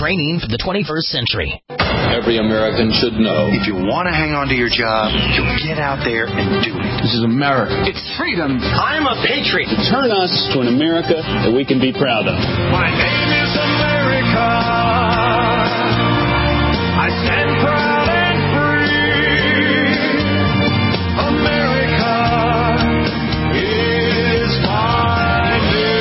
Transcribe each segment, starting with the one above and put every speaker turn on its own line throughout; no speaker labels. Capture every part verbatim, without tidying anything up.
training for the twenty-first century.
Every American should know.
If you want to hang on to your job, you get out there and do it.
This is America.
It's freedom.
I'm a patriot.
To turn us to an America that we can be proud of.
My name is America. I stand proud and free. America is my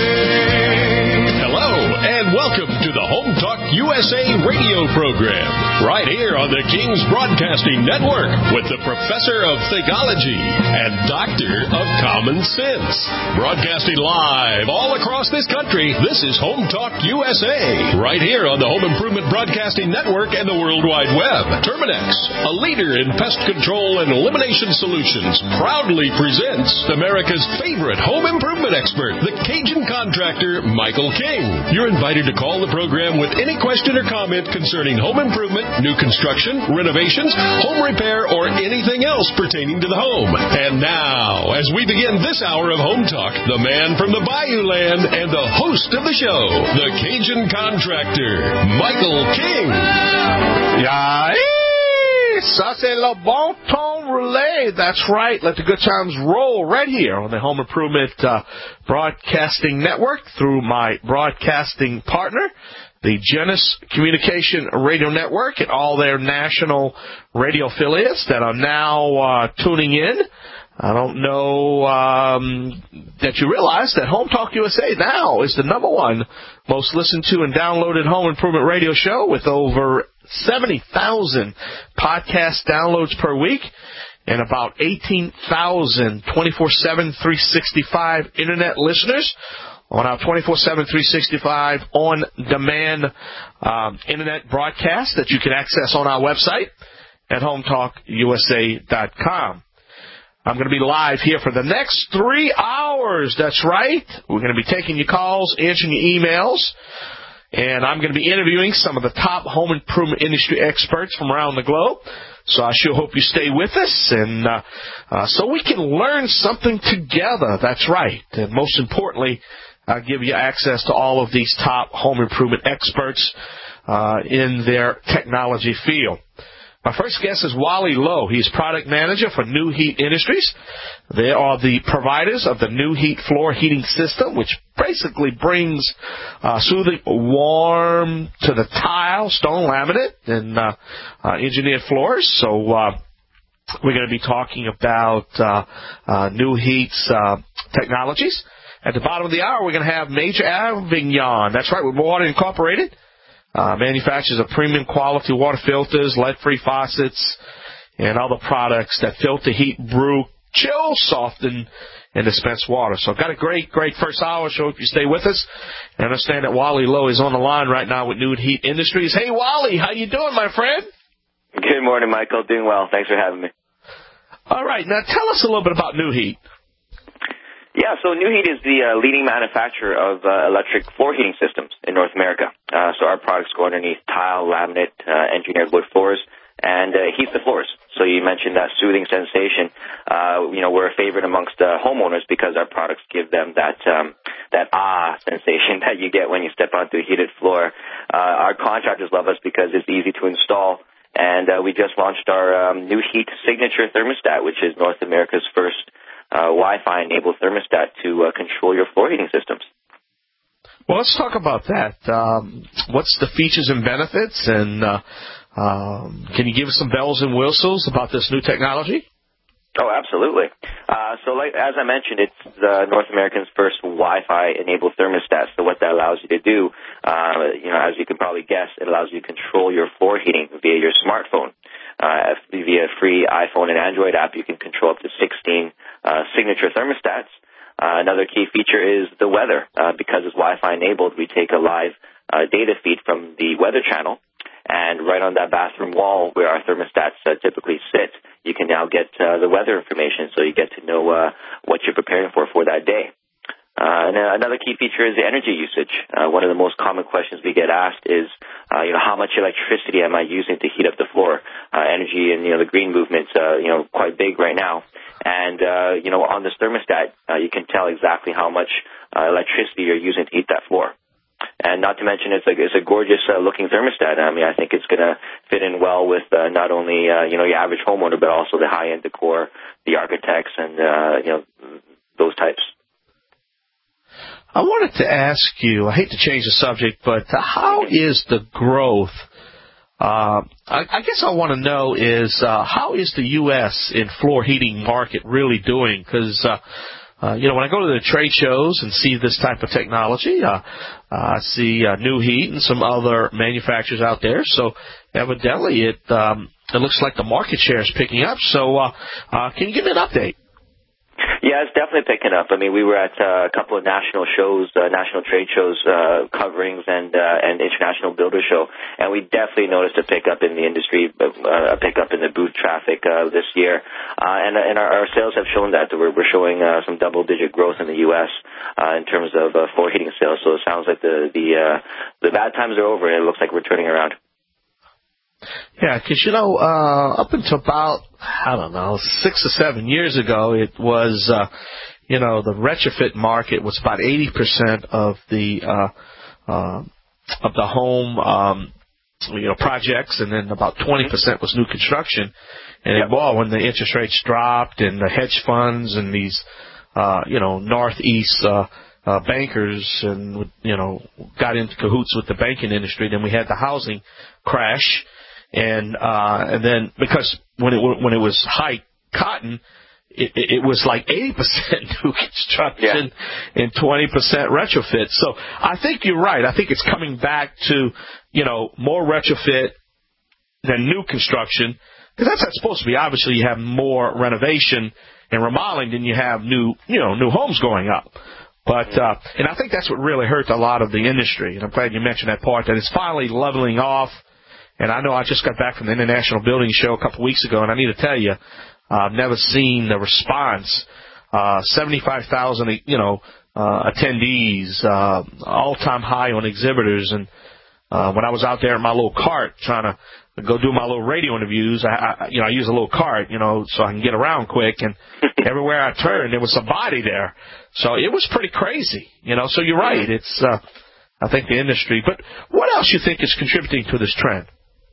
name.
Hello, and welcome to the Home Talk U S A radio program, right here on the King's Broadcasting Network with the Professor of Thegology and Doctor of Common Sense. Broadcasting live all across this country, this is Home Talk U S A, right here on the Home Improvement Broadcasting Network and the World Wide Web. Terminex, a leader in pest control and elimination solutions, proudly presents America's favorite home improvement expert, the Cajun contractor, Michael King. You're invited to call the program with any question or comment concerning home improvement, new construction, renovations, home repair, or anything else pertaining to the home. And now, as we begin this hour of Home Talk, the man from the Bayou Land and the host of the show, the Cajun contractor, Michael King.
Yeah. Ça, c'est le bon ton relais. That's right. Let the good times roll right here on the Home Improvement uh, Broadcasting Network through my broadcasting partner, the Genesis Communication Radio Network, and all their national radio affiliates that are now uh, tuning in. I don't know um, that you realize that Home Talk U S A now is the number one most listened to and downloaded home improvement radio show with over seventy thousand podcast downloads per week and about eighteen thousand twenty-four seven, three sixty-five internet listeners on our twenty-four seven, three sixty-five on-demand um, internet broadcast that you can access on our website at home talk U S A dot com. I'm going to be live here for the next three hours. That's right. We're going to be taking your calls, answering your emails, and I'm going to be interviewing some of the top home improvement industry experts from around the globe. So I sure hope you stay with us, and uh, uh, so we can learn something together. That's right. And most importantly, I'll give you access to all of these top home improvement experts uh, in their technology field. My first guest is Wally Lowe. He's product manager for New Heat Industries. They are the providers of the New Heat floor heating system, which basically brings uh, soothing warm to the tile, stone laminate, and uh, uh, engineered floors. So uh, we're going to be talking about uh, uh, New Heat's uh, technologies. At the bottom of the hour, we're going to have Major Avignon. That's right, with Water Incorporated. Uh, manufactures of premium quality water filters, lead-free faucets, and other products that filter, heat, brew, chill, soften, and dispense water. So I've got a great, great first hour, so if you stay with us. And understand that Wally Lowe is on the line right now with New Heat Industries. Hey, Wally, how you doing, my friend?
Good morning, Michael. Doing well. Thanks for having me.
All right. Now tell us a little bit about New Heat.
Yeah, so New Heat is the uh, leading manufacturer of uh, electric floor heating systems in North America. Uh, so our products go underneath tile, laminate, uh, engineered wood floors, and uh, heat the floors. So you mentioned that soothing sensation. Uh, you know, we're a favorite amongst uh, homeowners because our products give them that um, that ah sensation that you get when you step onto a heated floor. Uh, our contractors love us because it's easy to install. And uh, we just launched our um, New Heat Signature Thermostat, which is North America's first Uh, Wi-Fi enabled thermostat to uh, control your floor heating systems.
Well, let's talk about that. Um, what's the features and benefits, and uh, um, can you give us some bells and whistles about this new technology?
Oh, absolutely. Uh, so, like as I mentioned, it's uh, North America's first Wi-Fi enabled thermostat. So, what that allows you to do, uh, you know, as you can probably guess, it allows you to control your floor heating via your smartphone. Uh, via a free iPhone and Android app, you can control up to sixteen uh, signature thermostats. Uh, another key feature is the weather. Uh, because it's Wi-Fi enabled, we take a live uh, data feed from the Weather Channel, and right on that bathroom wall where our thermostats uh, typically sit, you can now get uh, the weather information, so you get to know uh, what you're preparing for for that day. Uh, and uh, another key feature is the energy usage. Uh, one of the most common questions we get asked is, uh, you know, how much electricity am I using to heat up the floor? Uh, energy and, you know, the green movement's, uh, you know, quite big right now. And, uh, you know, on this thermostat, uh, you can tell exactly how much uh, electricity you're using to heat that floor. And not to mention, it's a, it's a gorgeous uh, looking thermostat. I mean, I think it's going to fit in well with uh, not only, uh, you know, your average homeowner, but also the high-end decor, the architects, and, uh, you know, those types.
I wanted to ask you, I hate to change the subject, but how is the growth? Uh, I, I guess I want to know is uh, how is the U S in floor heating market really doing? Because, uh, uh, you know, when I go to the trade shows and see this type of technology, uh, uh, I see uh, New Heat and some other manufacturers out there. So evidently it um, it looks like the market share is picking up. So uh, uh, can you give me an update?
Yeah, it's definitely picking up. I mean, we were at uh, a couple of national shows, uh, national trade shows, uh, coverings, and uh, and international builder show, and we definitely noticed a pickup in the industry, uh, a pickup in the booth traffic uh, this year, uh, and and our, our sales have shown that we're we're showing uh, some double-digit growth in the U S uh, in terms of uh, floor heating sales. So it sounds like the the uh, the bad times are over, and it looks like we're turning around.
Yeah, because, you know, uh, up until about, I don't know, six or seven years ago, it was, uh, you know, the retrofit market was about eighty percent of the, uh, uh, of the home, um, you know, projects, and then about twenty percent was new construction. And yep. Well, when the interest rates dropped and the hedge funds and these, uh, you know, Northeast, uh, uh, bankers and, you know, got into cahoots with the banking industry, then we had the housing crash. And, uh, and then because when it, when it was high cotton, it, it was like eighty percent new construction yeah. and twenty percent retrofit. So I think you're right. I think it's coming back to, you know, more retrofit than new construction. Because that's how it's supposed to be. Obviously, you have more renovation and remodeling than you have new, you know, new homes going up. But, uh, and I think that's what really hurt a lot of the industry. And I'm glad you mentioned that part, that it's finally leveling off. And I know I just got back from the International Building Show a couple of weeks ago, and I need to tell you, uh, I've never seen the response. Uh, seventy-five thousand, you know, uh, attendees, uh, all-time high on exhibitors. And uh, when I was out there in my little cart trying to go do my little radio interviews, I, I, you know, I use a little cart, you know, so I can get around quick. And everywhere I turned, there was somebody there. So it was pretty crazy, you know. So you're right. It's, uh, I think, the industry. But what else you think is contributing to this trend?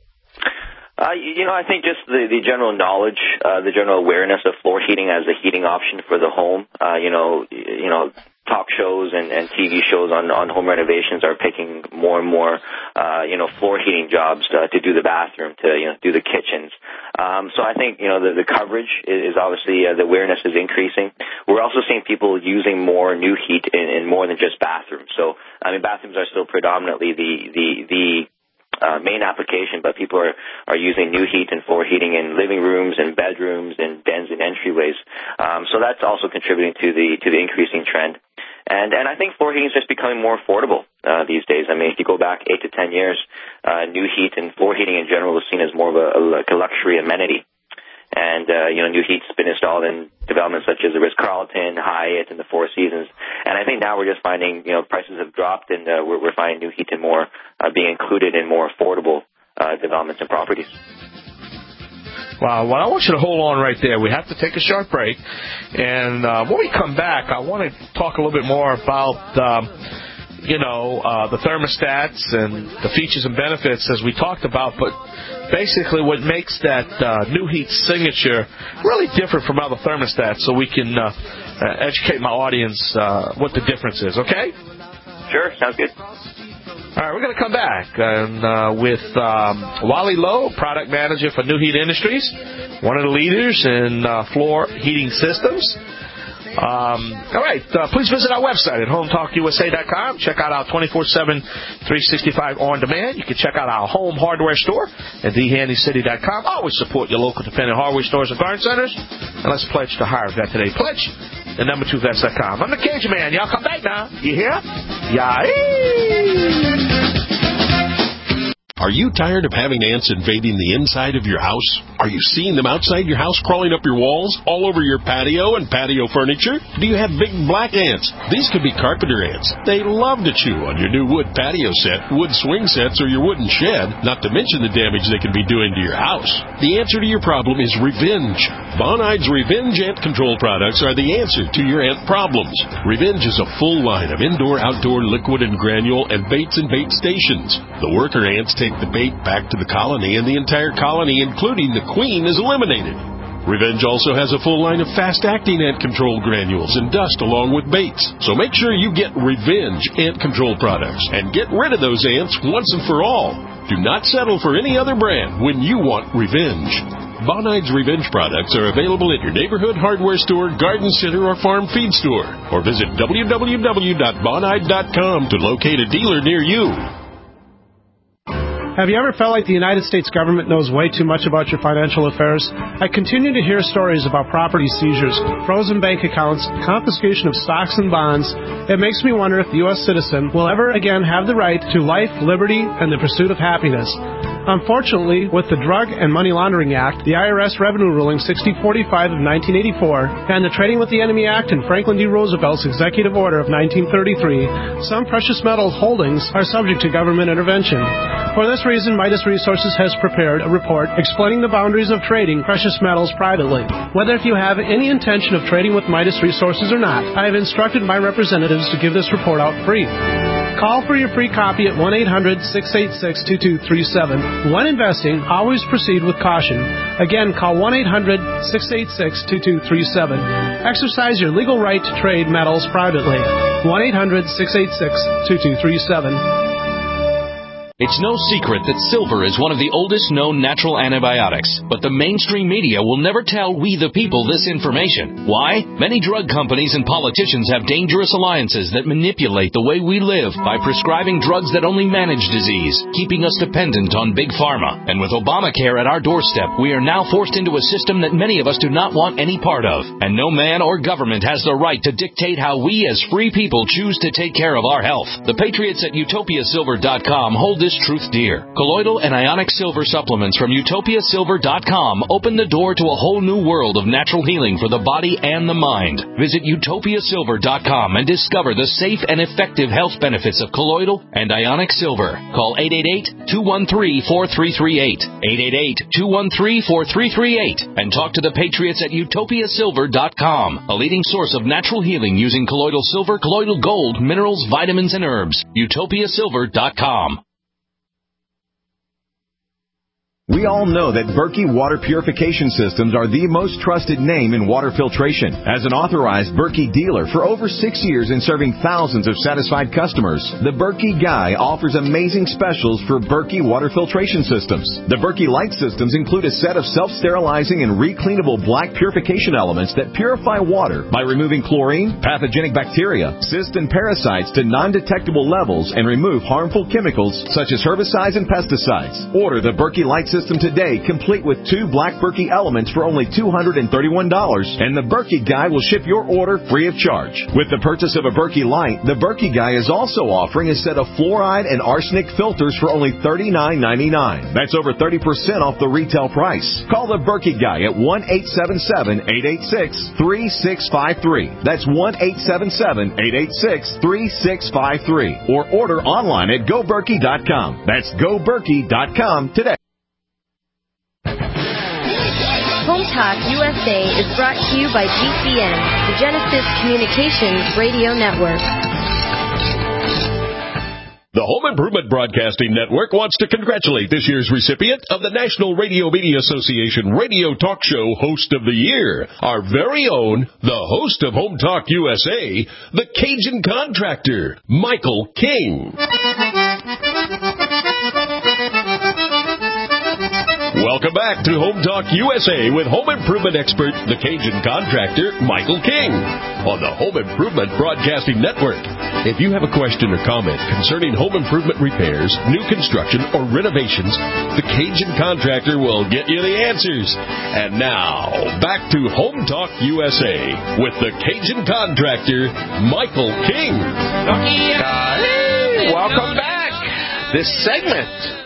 Uh, you know, I think just the, the general knowledge, uh, the general awareness of floor heating as a heating option for the home. Uh, you know, you know, talk shows and, and T V shows on, on home renovations are picking more and more, uh, you know, floor heating jobs to, to do the bathroom, to, you know, do the kitchens. Um, so I think, you know, the, the coverage is obviously, uh, the awareness is increasing. We're also seeing people using more new heat in, in more than just bathrooms. So, I mean, bathrooms are still predominantly the, the, the, Uh, main application, but people are, are using new heat and floor heating in living rooms and bedrooms and dens and entryways. Um, so that's also contributing to the to the increasing trend. And and I think floor heating is just becoming more affordable uh, these days. I mean, if you go back eight to ten years, uh, new heat and floor heating in general was seen as more of a, a, like a luxury amenity. And, uh, you know, new heat's been installed in developments such as the Ritz-Carlton, Hyatt, and the Four Seasons. And I think now we're just finding, you know, prices have dropped, and uh, we're, we're finding new heat and more uh, being included in more affordable uh, developments and properties.
Wow. Well, I want you to hold on right there. We have to take a short break. And uh, when we come back, I want to talk a little bit more about, um, you know, uh, the thermostats and the features and benefits as we talked about, but basically what makes that uh, New Heat signature really different from other thermostats, so we can uh, uh, educate my audience uh, what the difference is, okay?
Sure, sounds good.
All right, we're going to come back and uh, with um, Wally Lowe, product manager for New Heat Industries, one of the leaders in uh, floor heating systems. Um, all right, uh, please visit our website at home talk U S A dot com. Check out our twenty-four seven, three sixty-five on-demand. You can check out our home hardware store at the handy city dot com. Always support your local independent hardware stores and garden centers. And let's pledge to hire a vet today. Pledge the number two vets dot com. I'm the Cajun Man. Y'all come back now. You hear? Yeah.
Are you tired of having ants invading the inside of your house? Are you seeing them outside your house crawling up your walls, all over your patio and patio furniture? Do you have big black ants? These could be carpenter ants. They love to chew on your new wood patio set, wood swing sets, or your wooden shed, not to mention the damage they can be doing to your house. The answer to your problem is Revenge. Bonnide's Revenge Ant Control products are the answer to your ant problems. Revenge is a full line of indoor-outdoor liquid and granule and baits and bait stations. The worker ants take the bait back to the colony, and the entire colony, including the queen, is eliminated. Revenge also has a full line of fast-acting ant control granules and dust along with baits. So make sure you get Revenge Ant Control products and get rid of those ants once and for all. Do not settle for any other brand when you want Revenge. Bonnide's Revenge products are available at your neighborhood hardware store, garden center, or farm feed store. Or visit w w w dot bonnide dot com to locate a dealer near you.
Have you ever felt like the United States government knows way too much about your financial affairs? I continue to hear stories about property seizures, frozen bank accounts, confiscation of stocks and bonds. It makes me wonder if the U S citizen will ever again have the right to life, liberty, and the pursuit of happiness. Unfortunately, with the Drug and Money Laundering Act, the I R S Revenue Ruling sixty forty-five of nineteen eighty-four, and the Trading with the Enemy Act and Franklin D. Roosevelt's Executive Order of nineteen thirty-three, some precious metals holdings are subject to government intervention. For this reason, Midas Resources has prepared a report explaining the boundaries of trading precious metals privately. Whether if you have any intention of trading with Midas Resources or not, I have instructed my representatives to give this report out free. Call for your free copy at one eight hundred six eight six two two three seven. When investing, always proceed with caution. Again, call one eight hundred six eight six two two three seven. Exercise your legal right to trade metals privately. one eight hundred six eight six two two three seven.
It's no secret that silver is one of the oldest known natural antibiotics, but the mainstream media will never tell we the people this information. Why? Many drug companies and politicians have dangerous alliances that manipulate the way we live by prescribing drugs that only manage disease, keeping us dependent on big pharma. And with Obamacare at our doorstep, we are now forced into a system that many of us do not want any part of. And no man or government has the right to dictate how we as free people choose to take care of our health. The Patriots at utopia silver dot com hold this truth dear. Colloidal and ionic silver supplements from utopia silver dot com open the door to a whole new world of natural healing for the body and the mind. Visit utopia silver dot com and discover the safe and effective health benefits of colloidal and ionic silver. Call eight eight eight, two one three, four three three eight, eight eight eight, two one three, four three three eight, and talk to the Patriots at utopia silver dot com, a leading source of natural healing using colloidal silver, colloidal gold, minerals, vitamins, and herbs. utopia silver dot com.
We all know that Berkey Water Purification Systems are the most trusted name in water filtration. As an authorized Berkey dealer for over six years and serving thousands of satisfied customers, the Berkey Guy offers amazing specials for Berkey Water Filtration Systems. The Berkey Light Systems include a set of self-sterilizing and recleanable black purification elements that purify water by removing chlorine, pathogenic bacteria, cysts, and parasites to non-detectable levels and remove harmful chemicals such as herbicides and pesticides. Order the Berkey Light Systems today, complete with two black Berkey elements for only two hundred thirty-one dollars, and the Berkey Guy will ship your order free of charge. With the purchase of a Berkey Light, the Berkey Guy is also offering a set of fluoride and arsenic filters for only thirty-nine ninety-nine. That's over thirty percent off the retail price. Call the Berkey Guy at one eight seven seven, eight eight six, three six five three. That's one eight seven seven, eight eight six, three six five three. Or order online at go berkey dot com. That's go berkey dot com today.
Home Talk U S A is brought to you by G C N, the Genesis Communications Radio Network.
The Home Improvement Broadcasting Network wants to congratulate this year's recipient of the National Radio Media Association Radio Talk Show Host of the Year, our very own, the host of Home Talk U S A, the Cajun Contractor, Michael King. Welcome back to Home Talk U S A with home improvement expert, the Cajun Contractor, Michael King, on the Home Improvement Broadcasting Network. If you have a question or comment concerning home improvement repairs, new construction, or renovations, the Cajun Contractor will get you the answers. And now, back to Home Talk U S A with the Cajun Contractor, Michael King.
Hey, welcome back. This segment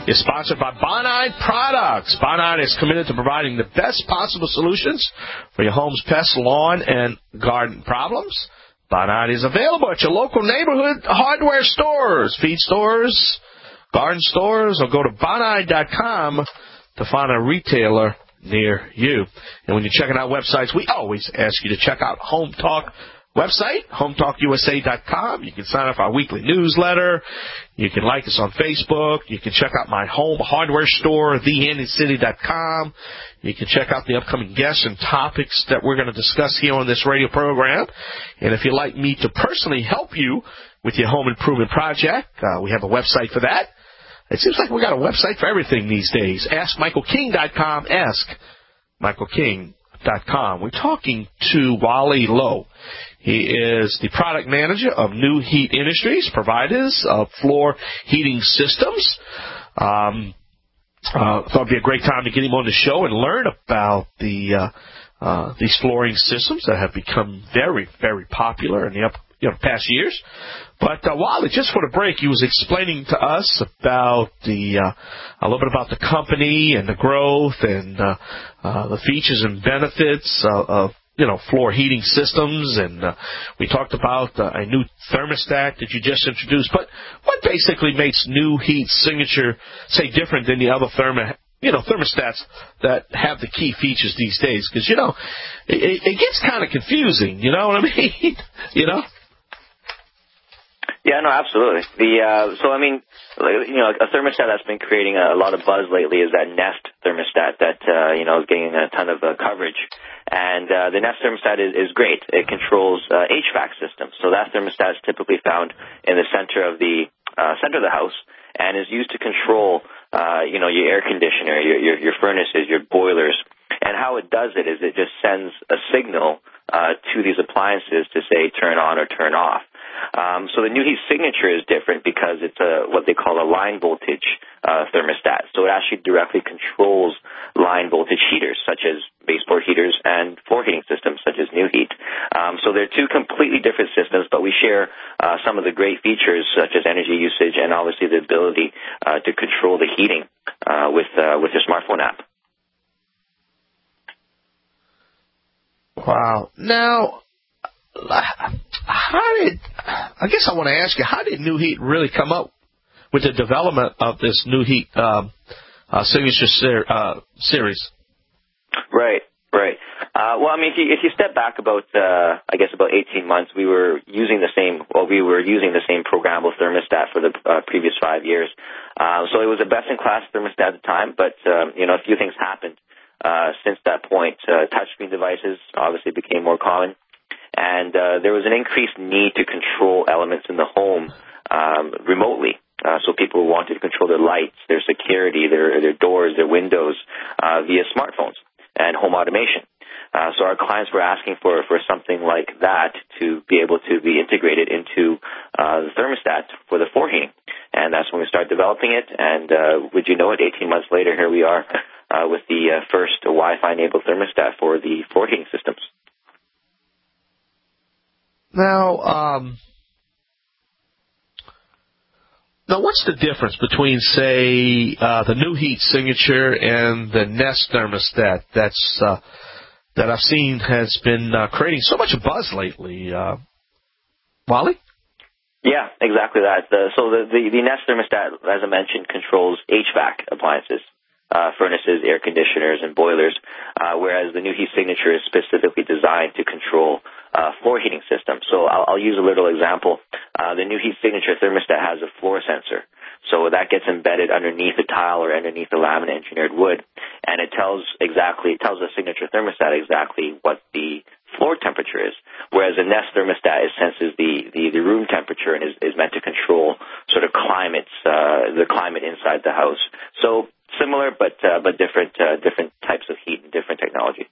is sponsored by Bonide Products. Bonide is committed to providing the best possible solutions for your home's pest, lawn, and garden problems. Bonide is available at your local neighborhood hardware stores, feed stores, garden stores, or go to bonide dot com to find a retailer near you. And when you're checking out websites, we always ask you to check out Home Talk website, home talk u s a dot com. You can sign up for our weekly newsletter. You can like us on Facebook. You can check out my home hardware store, the handy city dot com. You can check out the upcoming guests and topics that we're going to discuss here on this radio program. And if you'd like me to personally help you with your home improvement project, uh, we have a website for that. It seems like we got a website for everything these days. ask michael king dot com. ask michael king dot com. We're talking to Wally Lowe. He is the product manager of New Heat Industries, providers of floor heating systems. Um, uh, thought it'd be a great time to get him on the show and learn about the uh, uh, these flooring systems that have become very, very popular in the up, you know, past years. But uh, Wally, just for the break, he was explaining to us about the uh, a little bit about the company and the growth and uh, uh, the features and benefits uh, of you know floor heating systems, and uh, we talked about uh, a new thermostat that you just introduced. But what basically makes New Heat Signature say different than the other thermo you know thermostats that have the key features these days? Because you know it, it gets kind of confusing. You know what I mean? you know.
Yeah, no, absolutely. The uh, so I mean, you know, a thermostat that's been creating a lot of buzz lately is that Nest thermostat that uh, you know is getting a ton of uh, coverage. And uh, the Nest thermostat is, is great. It controls uh, H V A C systems. So that thermostat is typically found in the center of the uh, center of the house and is used to control, uh, you know, your air conditioner, your, your your furnaces, your boilers. And how it does it is it just sends a signal uh, to these appliances to say turn on or turn off. Um, so the New Heat Signature is different because it's a, what they call a line voltage uh, thermostat. So it actually directly controls line voltage heaters, such as baseboard heaters and floor heating systems, such as New Heat. Um, so they're two completely different systems, but we share uh, some of the great features, such as energy usage and obviously the ability uh, to control the heating uh, with uh, with your smartphone app.
Wow. Now, how did, I guess I want to ask you, how did New Heat really come up with the development of this New Heat um, uh, Signature ser- uh, series?
Right, right. Uh, well, I mean, if you, if you step back about, uh, I guess about eighteen months, we were using the same, well, we were using the same programmable thermostat for the uh, previous five years. Uh, so it was a best-in-class thermostat at the time, but, um, you know, a few things happened uh, since that point. Uh, touchscreen devices obviously became more common. And uh, there was an increased need to control elements in the home um, remotely. Uh, so people wanted to control their lights, their security, their their doors, their windows uh, via smartphones and home automation. Uh, so our clients were asking for, for something like that to be able to be integrated into uh, the thermostat for the floor heating. And that's when we started developing it. And uh, would you know it, eighteen months later, here we are uh, with the uh, first Wi-Fi enabled thermostat for the floor heating systems.
Now, um, now, what's the difference between, say, uh, the New Heat Signature and the Nest thermostat that's uh, that I've seen has been uh, creating so much buzz lately? Uh, Wally?
Yeah, exactly that. The, so the, the, the Nest thermostat, as I mentioned, controls H V A C appliances. Uh, furnaces, air conditioners, and boilers, uh, whereas the New Heat Signature is specifically designed to control uh, floor heating systems. So I'll, I'll use a little example. Uh, the New Heat Signature thermostat has a floor sensor. So that gets embedded underneath the tile or underneath the laminate engineered wood, and it tells exactly, it tells the Signature thermostat exactly what the floor temperature is, whereas a Nest thermostat is senses the, the, the room temperature and is, is meant to control sort of climates, uh, the climate inside the house. So similar, but uh, but different uh, different types of heat and different technology.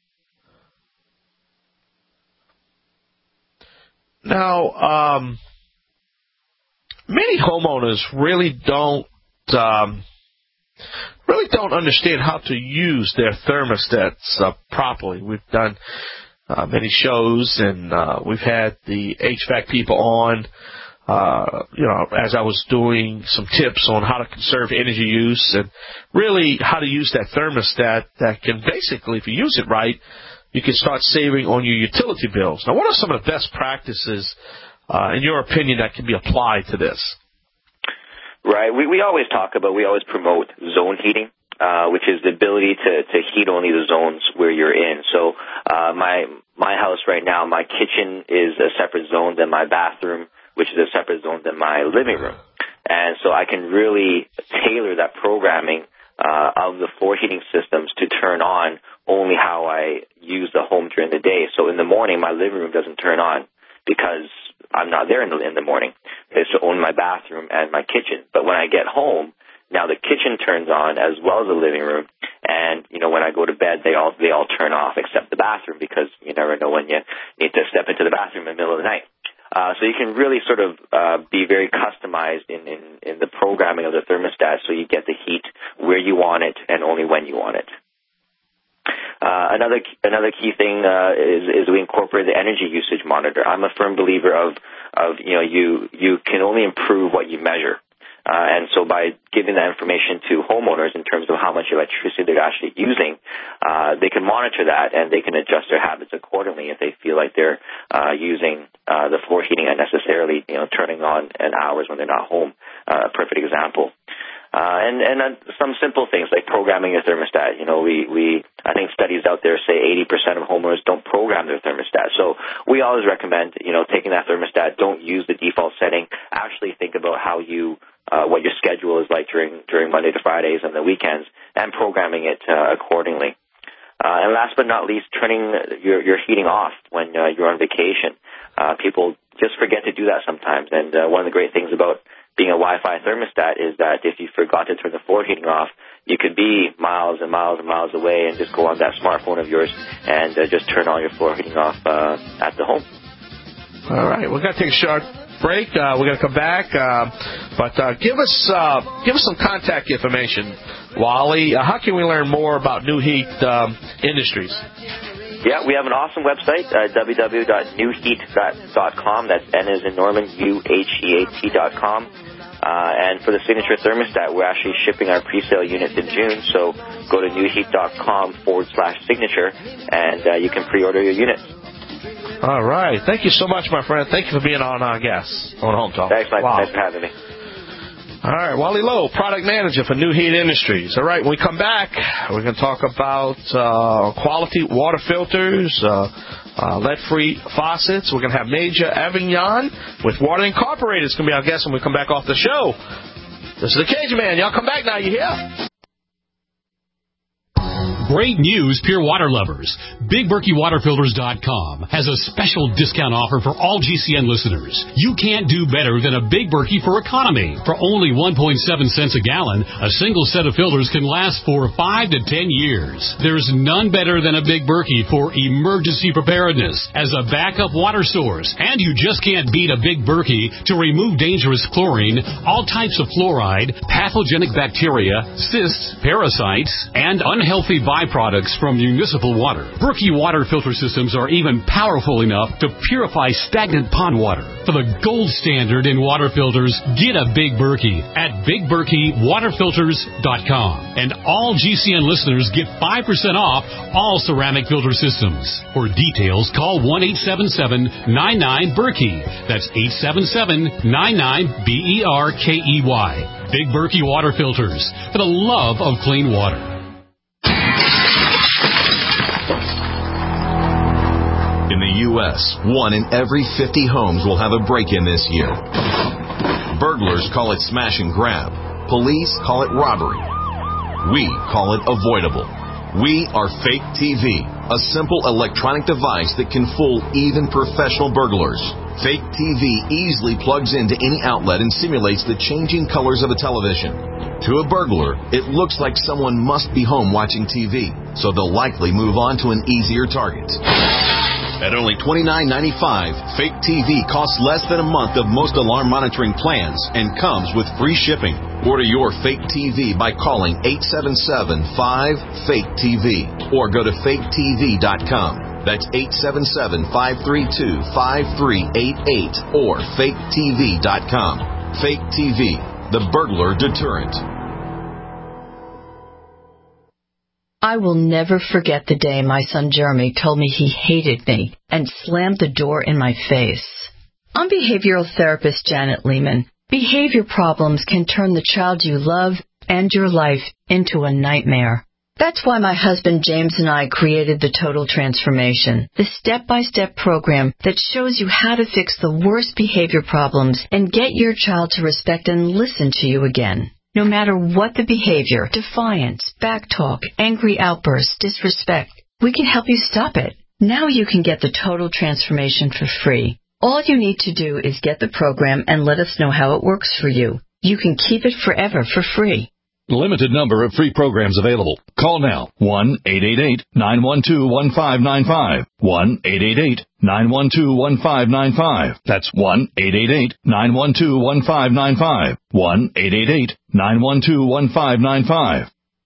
Now, um, many homeowners really don't um, really don't understand how to use their thermostats uh, properly. We've done uh, many shows, and uh, we've had the H V A C people on uh, you know, as I was doing some tips on how to conserve energy use and really how to use that thermostat that can basically, if you use it right, you can start saving on your utility bills. Now, what are some of the best practices, uh, in your opinion, that can be applied to this?
Right. We, we always talk about, we always promote zone heating, uh, which is the ability to, to heat only the zones where you're in. So, uh, my, my house right now, my kitchen is a separate zone than my bathroom, which is a separate zone than my living room. And so I can really tailor that programming, uh, of the floor heating systems to turn on only how I use the home during the day. So in the morning, my living room doesn't turn on because I'm not there in the, in the morning. It's only my bathroom and my kitchen. But when I get home, now the kitchen turns on as well as the living room. And, you know, when I go to bed, they all, they all turn off except the bathroom because you never know when you need to step into the bathroom in the middle of the night. Uh, so you can really sort of uh, be very customized in, in, in the programming of the thermostat so you get the heat where you want it and only when you want it. Uh, another another key thing uh, is, is we incorporate the energy usage monitor. I'm a firm believer of, of you know, you, you can only improve what you measure. Uh, and so by giving that information to homeowners in terms of how much electricity they're actually using, uh, they can monitor that and they can adjust their habits accordingly if they feel like they're uh, using uh, the floor heating unnecessarily, you know, turning on in hours when they're not home. Uh, a perfect example. Uh, and, and uh, some simple things like programming your thermostat. You know, we, we, I think studies out there say eighty percent of homeowners don't program their thermostat. So we always recommend, you know, taking that thermostat, don't use the default setting. Actually think about how you, uh, what your schedule is like during, during Monday to Fridays and the weekends and programming it, uh, accordingly. Uh, and last but not least, turning your, your heating off when, uh, you're on vacation. Uh, people just forget to do that sometimes. And, uh, one of the great things about being a Wi-Fi thermostat is that if you forgot to turn the floor heating off, you could be miles and miles and miles away and just go on that smartphone of yours and uh, just turn all your floor heating off uh, at the home.
All right, we're going to take a short break. Uh, we're going to come back, uh, but uh, give us uh, give us some contact information, Wally. Uh, how can we learn more about New Heat um, Industries?
Yeah, we have an awesome website, uh, w w w dot new heat dot com. That's N as in Norman, U H E A T dot com. Uh, and for the signature thermostat, we're actually shipping our pre-sale units in June. So go to newheat.com forward slash signature, and uh, you can pre-order your units.
All right. Thank you so much, my friend. Thank you for being on our guest on Home Talk.
Thanks, Mike.
Wow.
Thanks for having me.
All right, Wally Lowe, product manager for New Heat Industries. All right, when we come back, we're going to talk about uh, quality water filters, uh, uh, lead-free faucets. We're going to have Major Avignon with Water Incorporated. It's going to be our guest when we come back off the show. This is the Cajun Man. Y'all come back now. You hear?
Great news, Pure Water lovers. Big Berkey Water Filters dot com has a special discount offer for all G C N listeners. You can't do better than a Big Berkey for economy. For only one point seven cents a gallon, a single set of filters can last for five to ten years. There's none better than a Big Berkey for emergency preparedness as a backup water source. And you just can't beat a Big Berkey to remove dangerous chlorine, all types of fluoride, pathogenic bacteria, cysts, parasites, and unhealthy viruses. Byproducts from municipal water. Berkey water filter systems are even powerful enough to purify stagnant pond water. For the gold standard in water filters, get a Big Berkey at Big Berkey Water Filters dot com. And all G C N listeners get five percent off all ceramic filter systems. For details, call one eight seven seven nine nine Berkey. That's eight seven seven nine nine B E R K E Y. Big Berkey Water Filters, for the love of clean water.
In the U S, one in every fifty homes will have a break-in this year. Burglars call it smash and grab. Police call it robbery. We call it avoidable. We are Fake T V, a simple electronic device that can fool even professional burglars. Fake T V easily plugs into any outlet and simulates the changing colors of a television. To a burglar, it looks like someone must be home watching T V, so they'll likely move on to an easier target. At only twenty-nine ninety-five, Fake T V costs less than a month of most alarm monitoring plans and comes with free shipping. Order your Fake T V by calling eight seven seven five Fake T V or go to fake T V dot com. That's eight seven seven, five three two, five three eight eight or fake T V dot com. Fake T V, the burglar deterrent.
I will never forget the day my son Jeremy told me he hated me and slammed the door in my face. I'm behavioral therapist Janet Lehman. Behavior problems can turn the child you love and your life into a nightmare. That's why my husband James and I created the Total Transformation, the step-by-step program that shows you how to fix the worst behavior problems and get your child to respect and listen to you again. No matter what the behavior, defiance, backtalk, angry outbursts, disrespect, we can help you stop it. Now you can get the Total Transformation for free. All you need to do is get the program and let us know how it works for you. You can keep it forever for free.
Limited number of free programs available. Call now. one eight eight eight, nine one two, one five nine five. one eight eight eight, nine one two, one five nine five. That's one eight eight eight, nine one two, one five nine five. one eight eight eight, nine one two, one five nine five.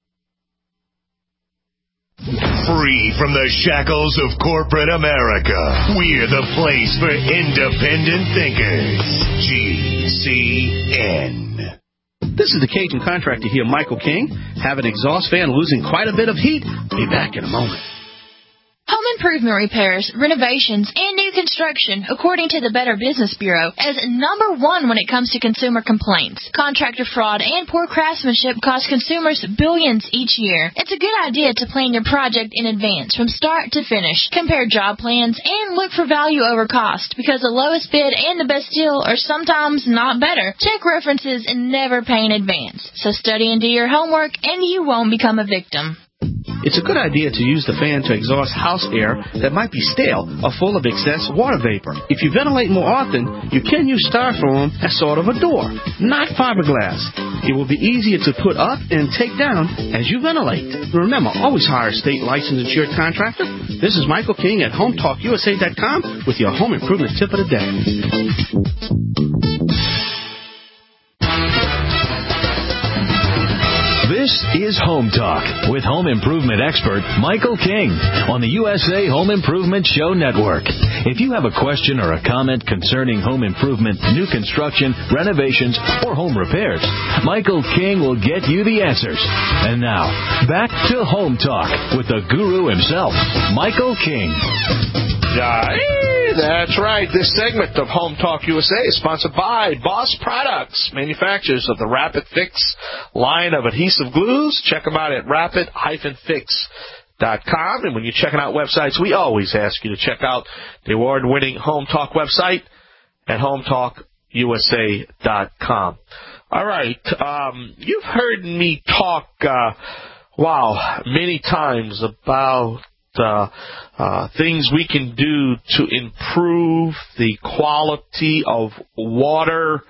Free from the shackles of corporate America, we're the place for independent thinkers. G C N.
This is the Cajun contractor here, Michael King. Have an exhaust fan losing quite a bit of heat? Be back in a moment.
Home improvement repairs, renovations, and new construction, according to the Better Business Bureau, is number one when it comes to consumer complaints. Contractor fraud and poor craftsmanship cost consumers billions each year. It's a good idea to plan your project in advance from start to finish. Compare job plans and look for value over cost, because the lowest bid and the best deal are sometimes not better. Check references and never pay in advance. So study and do your homework, and you won't become a victim.
It's a good idea to use the fan to exhaust house air that might be stale or full of excess water vapor. If you ventilate more often, you can use styrofoam as sort of a door, not fiberglass. It will be easier to put up and take down as you ventilate. Remember, always hire a state licensed insured contractor. This is Michael King at home talk U S A dot com with your home improvement tip of the day.
This is Home Talk with home improvement expert Michael King on the U S A Home Improvement Show Network. If you have a question or a comment concerning home improvement, new construction, renovations, or home repairs, Michael King will get you the answers. And now, back to Home Talk with the guru himself, Michael King.
Yeah, that's right. This segment of Home Talk U S A is sponsored by Boss Products, manufacturers of the Rapid Fix line of adhesive glues. Check them out at rapid dash fix dot com. And when you're checking out websites, we always ask you to check out the award-winning Home Talk website at home talk U S A dot com. All right. Um, you've heard me talk, uh, wow, many times about Uh, uh, things we can do to improve the quality of water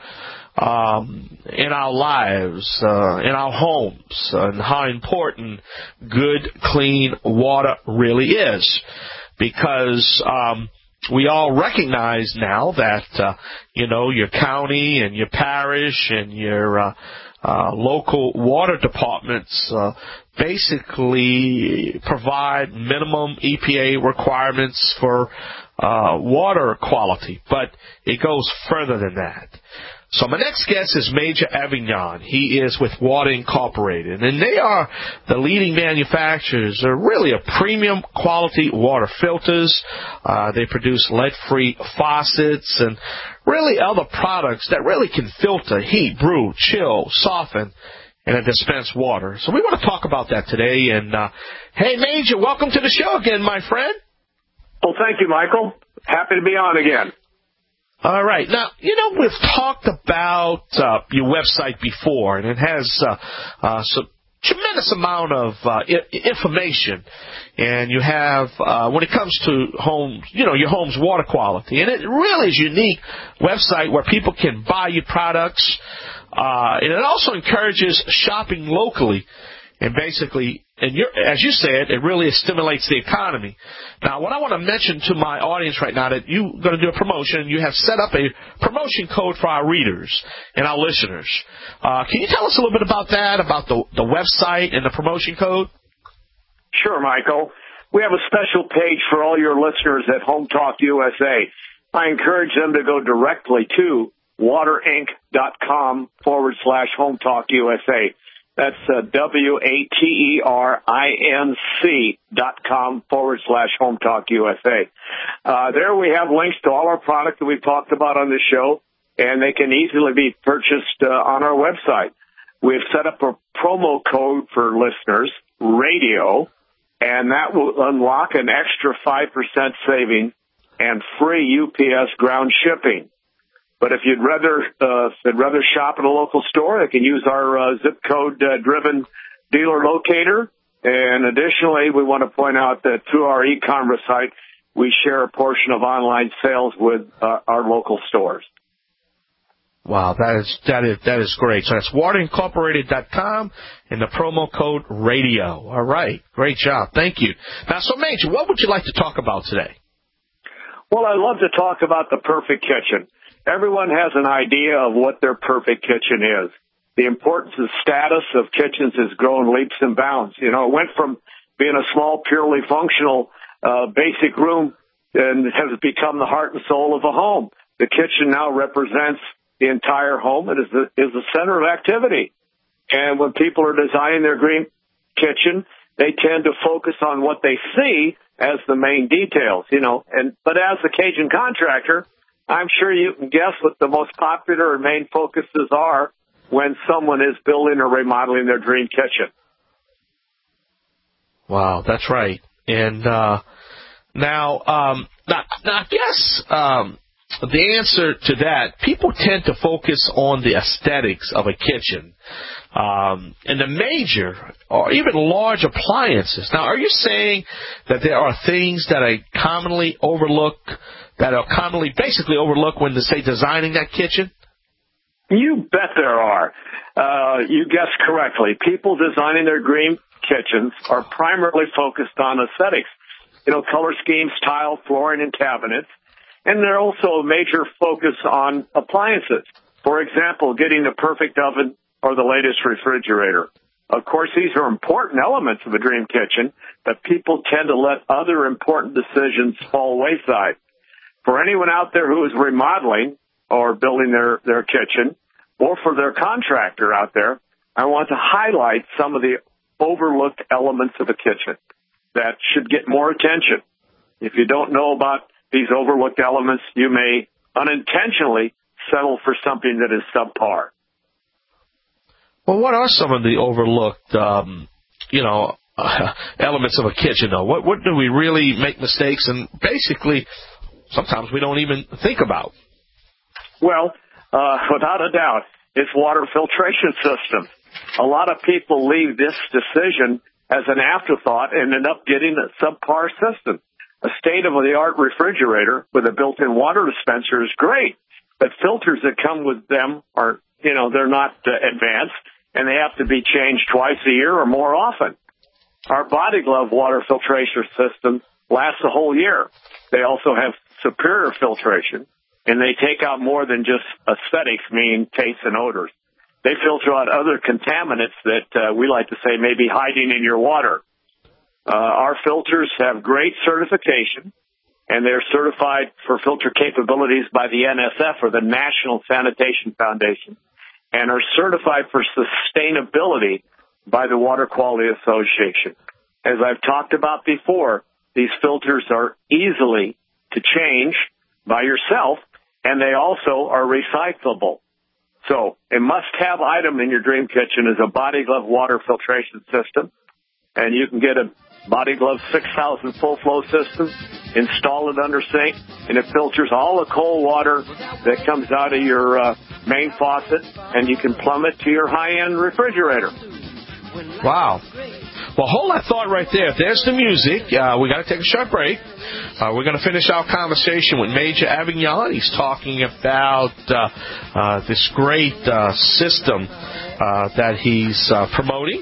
um, in our lives, uh, in our homes, and how important good, clean water really is. Because um, we all recognize now that, uh, you know, your county and your parish and your uh, uh, local water departments uh, basically provide minimum E P A requirements for uh, water quality, but it goes further than that. So my next guest is Major Avignon. He is with Water Incorporated, and they are the leading manufacturers. They're really a premium quality water filters. Uh, they produce lead-free faucets and really other products that really can filter, heat, brew, chill, soften, and dispense water. So we want to talk about that today. And uh, hey, Major, welcome to the show again, my friend.
Well, thank you, Michael. Happy to be on again.
All right. Now, you know, we've talked about uh, your website before, and it has uh, uh, some tremendous amount of uh, I- information. And you have, uh, when it comes to home, you know, your home's water quality. And it really is a unique website where people can buy your products. Uh, and it also encourages shopping locally. And basically, and you're, as you said, it really stimulates the economy. Now, what I want to mention to my audience right now, that you're going to do a promotion, you have set up a promotion code for our readers and our listeners. Uh, can you tell us a little bit about that, about the, the website and the promotion code?
Sure, Michael. we have a special page for all your listeners at Home Talk U S A. I encourage them to go directly to waterinc.com forward slash Home Talk U S A. That's uh, W-A-T-E-R-I-N-C dot com forward slash Home Talk U S A. Uh, there we have links to all our product that we've talked about on this show, and they can easily be purchased uh, on our website. We've set up a promo code for listeners, radio, and that will unlock an extra five percent saving and free U P S ground shipping. But if you'd rather uh, if you'd rather shop at a local store, they can use our uh, zip code uh, driven dealer locator. And additionally, we want to point out that through our e-commerce site, we share a portion of online sales with uh, our local stores.
Wow, that is that is that is great. So that's water incorporated dot com and the promo code radio. All right, great job, thank you. Now, so Major, what would you like to talk about today?
Well, I'd love to talk about the perfect kitchen. Everyone has an idea of what their perfect kitchen is. The importance and status of kitchens has grown leaps and bounds. You know, it went from being a small, purely functional, uh, basic room and has become the heart and soul of a home. The kitchen now represents the entire home. It is the, is the center of activity. And when people are designing their dream kitchen, they tend to focus on what they see as the main details, you know. And but as a Cajun contractor, I'm sure you can guess what the most popular and main focuses are when someone is building or remodeling their dream kitchen.
Wow, that's right. And uh, now, um, now, now, I guess um, the answer to that, people tend to focus on the aesthetics of a kitchen um, and the major or even large appliances. Now, are you saying that there are things that are commonly overlooked, that are commonly basically overlooked when, they say, designing that kitchen?
You bet there are. Uh, you guessed correctly. People designing their dream kitchens are primarily focused on aesthetics. You know, color schemes, tile, flooring, and cabinets. And they're also a major focus on appliances. For example, getting the perfect oven or the latest refrigerator. Of course, these are important elements of a dream kitchen, but people tend to let other important decisions fall wayside. For anyone out there who is remodeling or building their, their kitchen, or for their contractor out there, I want to highlight some of the overlooked elements of a kitchen that should get more attention. If you don't know about these overlooked elements, you may unintentionally settle for something that is subpar.
Well, what are some of the overlooked, um, you know, uh, elements of a kitchen, though? What, what do we really make mistakes and basically sometimes we don't even think about?
Well, uh, without a doubt, it's water filtration system. A lot of people leave this decision as an afterthought and end up getting a subpar system. A state-of-the-art refrigerator with a built-in water dispenser is great, but filters that come with them are, you know, they're not uh, advanced, and they have to be changed twice a year or more often. Our Body Glove water filtration system lasts a whole year. They also have superior filtration, and they take out more than just aesthetics, meaning tastes and odors. They filter out other contaminants that uh, we like to say may be hiding in your water. Uh, our filters have great certification, and they're certified for filter capabilities by the N S F, or the National Sanitation Foundation, and are certified for sustainability by the Water Quality Association. As I've talked about before, these filters are easily to change by yourself, and they also are recyclable. So a must-have item in your dream kitchen is a Body Glove water filtration system, and you can get a Body Glove six thousand full flow system, install it under sink, and it filters all the cold water that comes out of your uh, main faucet, and you can plumb it to your high-end refrigerator.
Wow. Well, hold that thought right there. There's the music. Uh, we got to take a short break. Uh, we're going to finish our conversation with Major Avignon. He's talking about uh, uh, this great uh, system uh, that he's uh, promoting.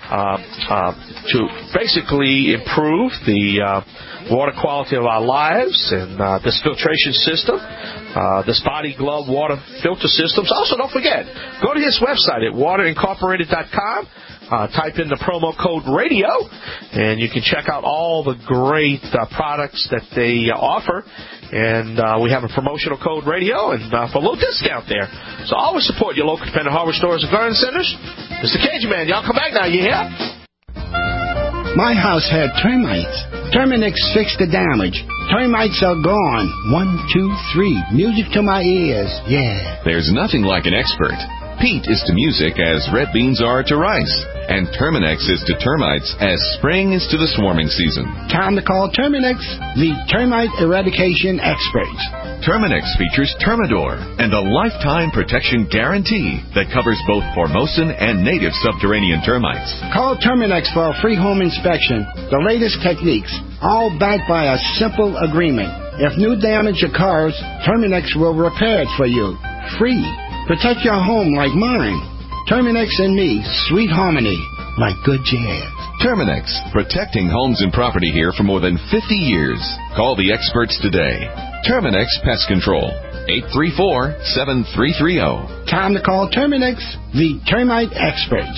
uh, uh, to basically improve the uh, water quality of our lives, and uh, this filtration system, uh, this body glove water filter systems. Also, don't forget, go to his website at water incorporated dot com. Uh, type in the promo code radio, and you can check out all the great uh, products that they uh, offer. And uh, we have a promotional code radio, and uh, for a little discount there. So always support your local independent hardware stores and garden centers. Mister Cajun Man, y'all come back now. You hear?
My house had termites. Terminix fixed the damage. Termites are gone. One, two, three. Music to my ears. Yeah.
There's nothing like an expert. Peat is to music as red beans are to rice, and Terminix is to termites as spring is to the swarming season.
Time to call Terminix, the termite eradication experts.
Terminix features Termidor and a lifetime protection guarantee that covers both Formosan and native subterranean termites.
Call Terminix for a free home inspection. The latest techniques, all backed by a simple agreement. If new damage occurs, Terminix will repair it for you, free. Protect your home like mine. Terminix and me, sweet harmony, like good jazz.
Terminix, protecting homes and property here for more than fifty years. Call the experts today. Terminix Pest Control, eight three four, seven three three zero.
Time to call Terminix, the termite experts.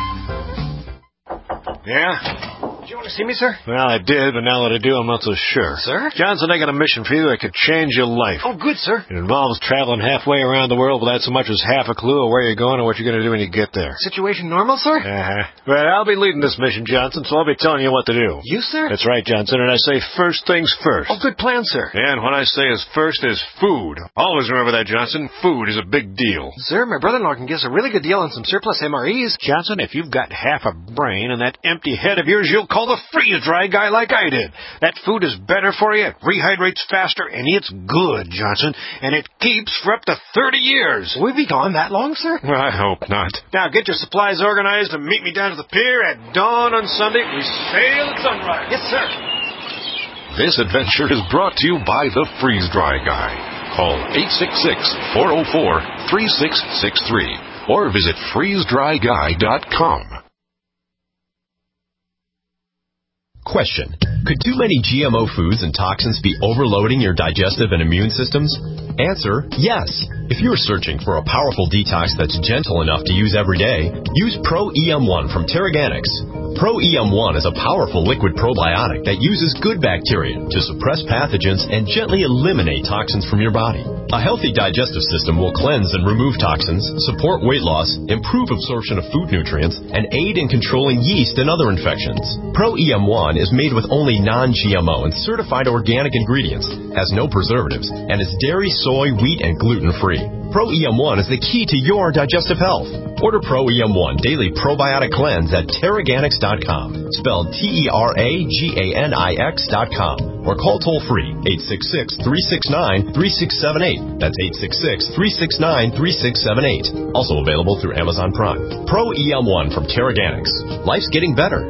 Yeah? Did you want to see me, sir? Well, I did, but now that I do, I'm not so sure.
Sir?
Johnson, I got a mission for you that could change your life.
Oh, good, sir.
It involves traveling halfway around the world without so much as half a clue of where you're going or what you're going to do when you get there.
Situation normal, sir?
Uh-huh. Well, I'll be leading this mission, Johnson, so I'll be telling you what to do.
You, sir?
That's right, Johnson, and I say first things first.
Oh, good plan, sir.
And what I say is first is food. Always remember that, Johnson. Food is a big deal.
Sir, my brother-in-law can give us a really good deal on some surplus M R Es.
Johnson, if you've got half a brain and that empty head of yours, you'll call the freeze-dry guy like I did. That food is better for you, it rehydrates faster, and it's good, Johnson, and it keeps for up to thirty years.
Will we be gone that long, sir?
Well, I hope not. Now, get your supplies organized and meet me down to the pier at dawn on Sunday. We sail at sunrise.
Yes, sir.
This adventure is brought to you by the Freeze-Dry Guy. Call eight six six, four oh four, three six six three or visit freeze dry guy dot com.
Question. Could too many G M O foods and toxins be overloading your digestive and immune systems? Answer, yes. If you're searching for a powerful detox that's gentle enough to use every day, use Pro E M one from Terraganics. Pro E M one is a powerful liquid probiotic that uses good bacteria to suppress pathogens and gently eliminate toxins from your body. A healthy digestive system will cleanse and remove toxins, support weight loss, improve absorption of food nutrients, and aid in controlling yeast and other infections. Pro E M one is made with only non-G M O and certified organic ingredients, has no preservatives, and is dairy, soy, wheat, and gluten-free. Pro E M one is the key to your digestive health. Order Pro E M one Daily Probiotic Cleanse at Terraganics dot com, spelled T E R A G A N I X dot com, or call toll-free eight six six, three six nine, three six seven eight. That's eight six six, three six nine, three six seven eight. Also available through Amazon Prime. Pro E M one from Terraganics. Life's getting better.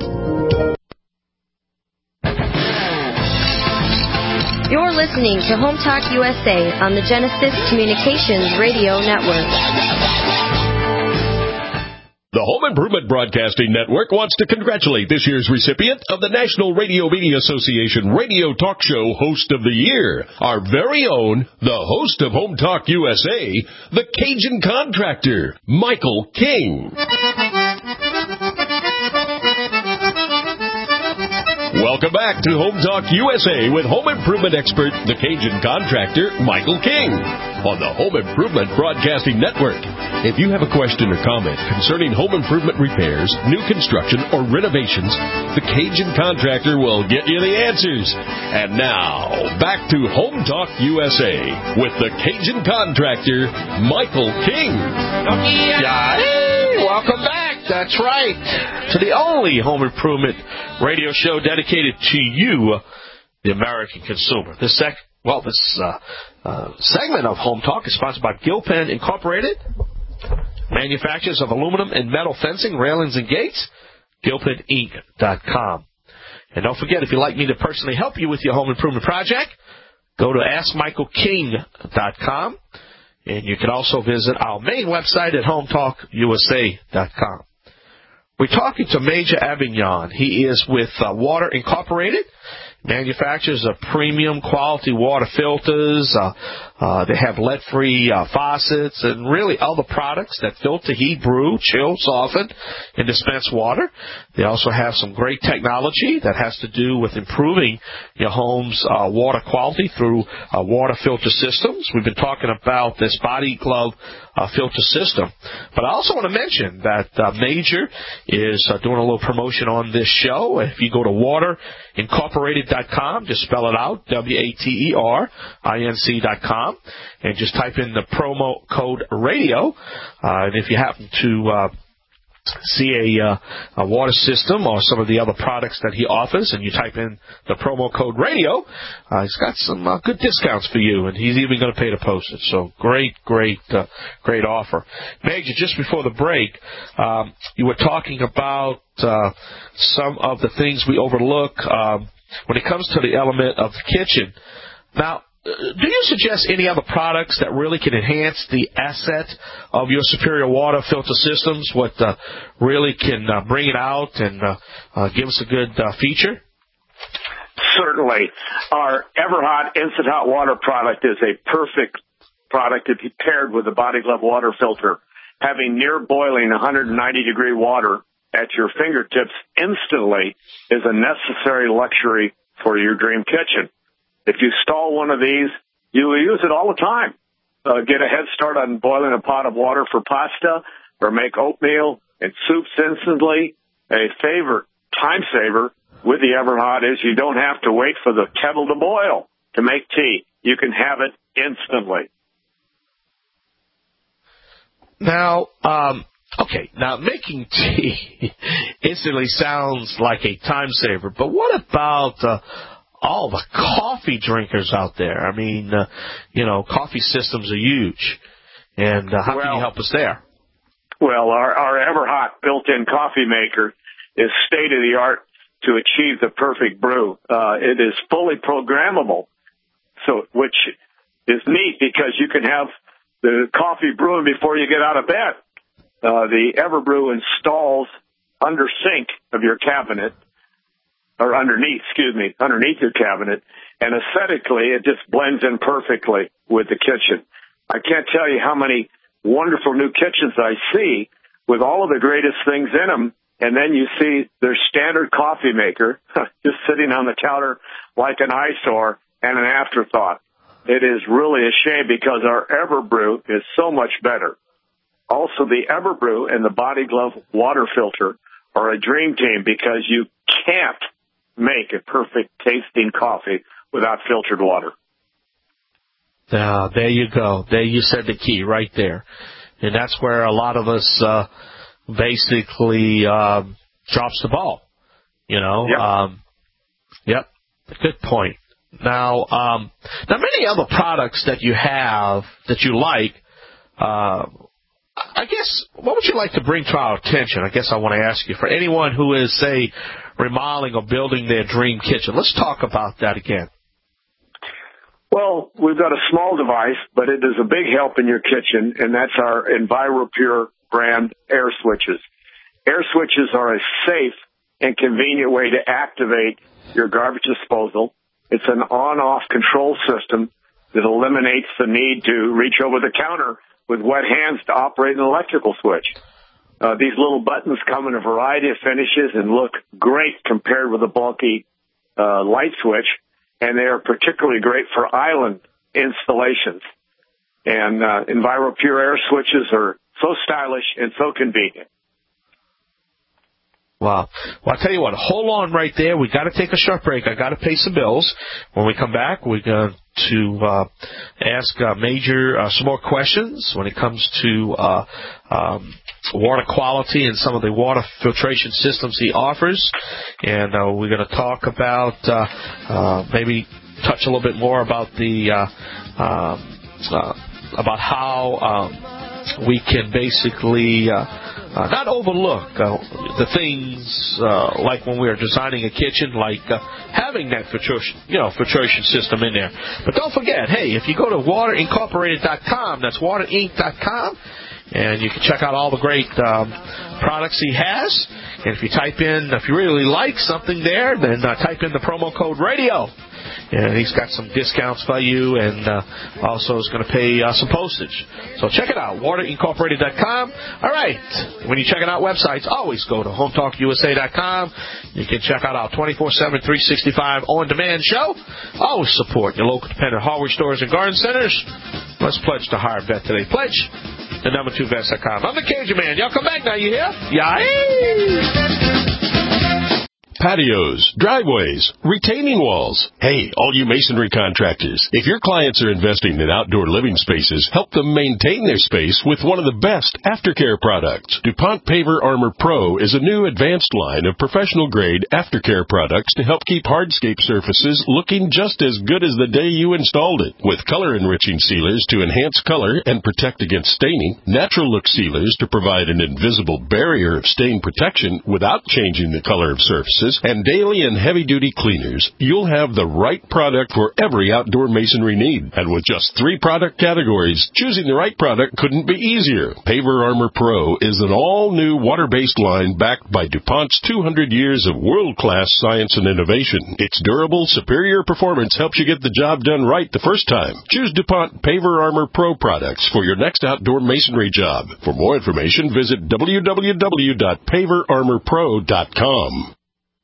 You're listening to Home Talk U S A on the Genesis Communications Radio Network.
The Home Improvement Broadcasting Network wants to congratulate this year's recipient of the National Radio Media Association Radio Talk Show Host of the Year, our very own, the host of Home Talk U S A, the Cajun Contractor, Michael King. Welcome back to Home Talk U S A with home improvement expert, the Cajun Contractor, Michael King, on the Home Improvement Broadcasting Network. If you have a question or comment concerning home improvement repairs, new construction, or renovations, the Cajun Contractor will get you the answers. And now, back to Home Talk U S A with the Cajun Contractor, Michael King.
Yeah, hey, welcome back. That's right. To the only home improvement radio show dedicated to you, the American consumer. This sec, well, this uh, uh, segment of Home Talk is sponsored by Gilpan Incorporated, manufacturers of aluminum and metal fencing, railings, and gates, Gilpan Inc dot com. And don't forget, if you'd like me to personally help you with your home improvement project, go to ask michael king dot com. And you can also visit our main website at home talk U S A dot com. We're talking to Major Avignon. He is with uh, Water Incorporated, manufacturers of premium quality water filters. Uh, uh, they have lead-free uh, faucets and really other products that filter, heat, brew, chill, soften, and dispense water. They also have some great technology that has to do with improving your home's uh, water quality through uh, water filter systems. We've been talking about this Body Glove uh, filter system. But I also want to mention that uh, Major is uh, doing a little promotion on this show. If you go to water incorporated dot com, just spell it out, W A T E R I N C dot com, and just type in the promo code radio. Uh, and if you happen to uh, see a, uh, a water system or some of the other products that he offers, and you type in the promo code radio, uh, he's got some uh, good discounts for you, and he's even going to pay the postage. So great, great, uh, great offer. Major, just before the break, um, you were talking about uh, some of the things we overlook um, when it comes to the element of the kitchen. Now, do you suggest any other products that really can enhance the asset of your Superior Water filter systems, what uh, really can uh, bring it out and uh, uh, give us a good uh, feature?
Certainly. Our Everhot Instant Hot Water product is a perfect product to be paired with the Body Glove water filter. Having near boiling one hundred ninety degree water at your fingertips instantly is a necessary luxury for your dream kitchen. If you install one of these, you will use it all the time. Uh, get a head start on boiling a pot of water for pasta or make oatmeal and soups instantly. A favorite time saver with the Everhot is you don't have to wait for the kettle to boil to make tea. You can have it instantly.
Now, um, okay, now making tea instantly sounds like a time saver, but what about uh, all the coffee drinkers out there? I mean, uh, you know, coffee systems are huge. And uh, how well, can you help us there?
Well, our, our Everhot built-in coffee maker is state-of-the-art to achieve the perfect brew. Uh, it is fully programmable, so which is neat because you can have the coffee brewing before you get out of bed. Uh, the Everbrew installs under sink of your cabinet, or underneath, excuse me, underneath your cabinet, and aesthetically it just blends in perfectly with the kitchen. I can't tell you how many wonderful new kitchens I see with all of the greatest things in them, and then you see their standard coffee maker just sitting on the counter like an eyesore and an afterthought. It is really a shame because our Everbrew is so much better. Also, the Everbrew and the Body Glove water filter are a dream team because you can't make a perfect tasting coffee without filtered water.
Uh, there you go. There you said the key right there. And that's where a lot of us uh, basically uh, drops the ball. You know?
Yep.
Um, yep. Good point. Now, um, now many other products that you have that you like, uh, I guess, what would you like to bring to our attention? I guess I want to ask you, for anyone who is, say, remodeling or building their dream kitchen. Let's talk about that again.
Well, we've got a small device, but it is a big help in your kitchen, and that's our EnviroPure brand air switches. Air switches are a safe and convenient way to activate your garbage disposal. It's an on-off control system that eliminates the need to reach over the counter with wet hands to operate an electrical switch. Uh, these little buttons come in a variety of finishes and look great compared with a bulky uh, light switch, and they are particularly great for island installations. And uh, EnviroPure air switches are so stylish and so convenient.
Wow. Well, I'll tell you what, hold on right there. We got to take a short break. I got to pay some bills. When we come back, we're going to uh, ask uh, Major uh, some more questions when it comes to uh, um, water quality and some of the water filtration systems he offers. And uh, we're going to talk about uh, uh, maybe touch a little bit more about the uh, um, uh, about how um, we can basically uh, Uh, not overlook uh, the things uh, like when we are designing a kitchen, like uh, having that filtration, you know, filtration system in there. But don't forget, hey, if you go to water incorporated dot com, that's water inc dot com, And you can check out all the great um, products he has. And if you type in, if you really like something there, then uh, type in the promo code radio. And he's got some discounts for you, and uh, also is going to pay uh, some postage. So check it out, water incorporated dot com. All right, when you're checking out websites, always go to home talk U S A dot com. You can check out our twenty-four seven, three sixty-five on-demand show. Always support your local dependent hardware stores and garden centers. Let's pledge to hire a vet today. Pledge the number two vets dot com. I'm the Cajun Man. Y'all come back now, you hear? Yay!
Patios, driveways, retaining walls. Hey, all you masonry contractors, if your clients are investing in outdoor living spaces, help them maintain their space with one of the best aftercare products. DuPont Paver Armor Pro is a new advanced line of professional-grade aftercare products to help keep hardscape surfaces looking just as good as the day you installed it. With color-enriching sealers to enhance color and protect against staining, natural look sealers to provide an invisible barrier of stain protection without changing the color of surfaces, and daily and heavy-duty cleaners, you'll have the right product for every outdoor masonry need. And with just three product categories, choosing the right product couldn't be easier. Paver Armor Pro is an all-new water-based line backed by DuPont's two hundred years of world-class science and innovation. Its durable, superior performance helps you get the job done right the first time. Choose DuPont Paver Armor Pro products for your next outdoor masonry job. For more information, visit w w w dot paver armor pro dot com.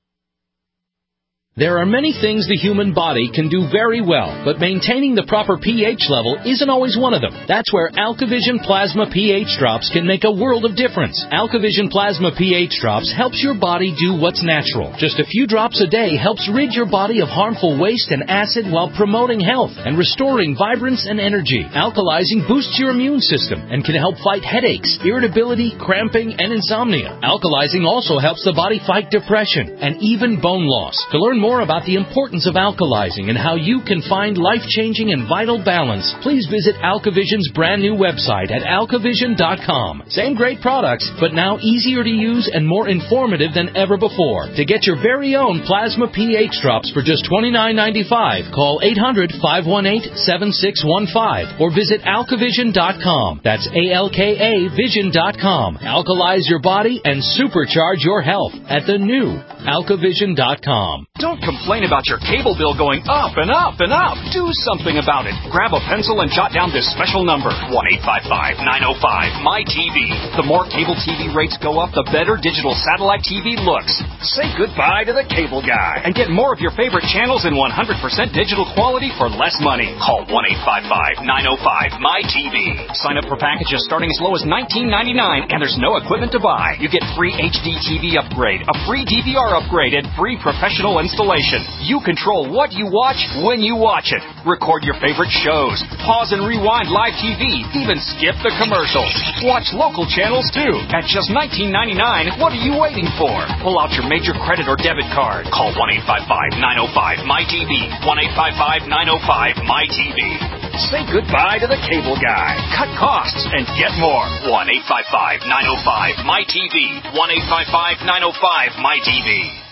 There are many things the human body can do very well, but maintaining the proper pH level isn't always one of them. That's where AlkaVision Plasma pH Drops can make a world of difference. AlkaVision Plasma pH Drops helps your body do what's natural. Just a few drops a day helps rid your body of harmful waste and acid while promoting health and restoring vibrance and energy. Alkalizing boosts your immune system and can help fight headaches, irritability, cramping, and insomnia. Alkalizing also helps the body fight depression and even bone loss. To learn more more about the importance of alkalizing and how you can find life-changing and vital balance, please visit AlkaVision's brand new website at alka vision dot com. Same great products, but now easier to use and more informative than ever before. To get your very own Plasma pH Drops for just twenty-nine ninety-five, call eight hundred, five one eight, seven six one five or visit alka vision dot com. That's A L K A vision dot com. Alkalize your body and supercharge your health at the new alka vision dot com.
Don't complain about your cable bill going up and up and up. Do something about it. Grab a pencil and jot down this special number, one eight five five, nine oh five, M Y T V. The more cable T V rates go up, the better digital satellite T V looks. Say goodbye to the cable guy and get more of your favorite channels in one hundred percent digital quality for less money. Call one eight five five, nine oh five, M Y T V. Sign up for packages starting as low as nineteen ninety-nine, and there's no equipment to buy. You get free H D T V upgrade, a free D V R upgrade, and free professional installation. You control what you watch when you watch it. Record your favorite shows. Pause and rewind live T V. Even skip the commercials. Watch local channels too. At just nineteen ninety-nine, what are you waiting for? Pull out your major credit or debit card. Call one eight five five, nine oh five, M Y T V. one eight five five, nine oh five, M Y T V. Say goodbye to the cable guy. Cut costs and get more. one eight five five, nine oh five, M Y T V. one eight five five, nine oh five, M Y T V.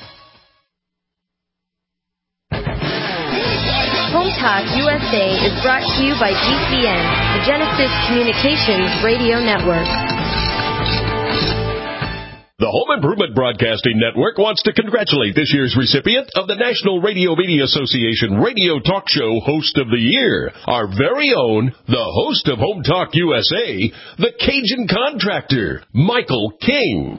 Home Talk U S A is brought to you by G C N, the Genesis Communications Radio Network.
The Home Improvement Broadcasting Network wants to congratulate this year's recipient of the National Radio Media Association Radio Talk Show Host of the Year, our very own, the host of Home Talk U S A, the Cajun Contractor, Michael King.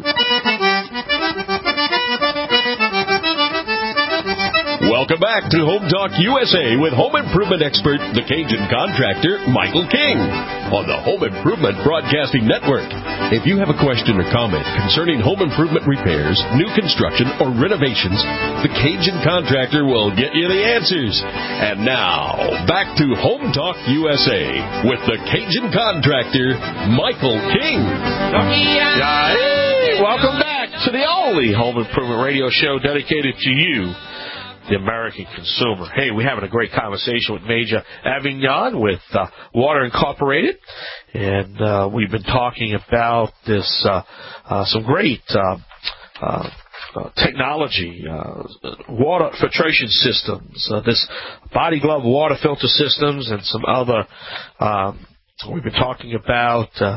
Welcome back to Home Talk U S A with home improvement expert, the Cajun Contractor, Michael King, on the Home Improvement Broadcasting Network. If you have a question or comment concerning home improvement repairs, new construction, or renovations, the Cajun Contractor will get you the answers. And now, back to Home Talk U S A with the Cajun Contractor, Michael King.
Hey, welcome back to the only home improvement radio show dedicated to you, the American consumer. Hey, we're having a great conversation with Major Avignon with uh, Water Incorporated, and uh, we've been talking about this, uh, uh, some great uh, uh, uh, technology, uh, water filtration systems, uh, this body glove water filter systems, and some other, um, we've been talking about uh,